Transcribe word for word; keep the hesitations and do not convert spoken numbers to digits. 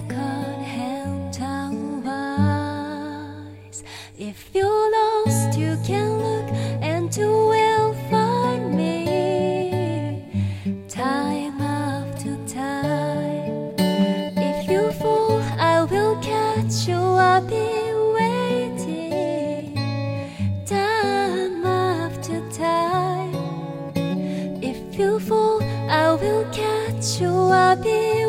second hand wise. If you're lost, you can look and you will find me time after time. If you fall, I will catch you. I'll be waiting time after time. If you fall, I will catch you. I'll be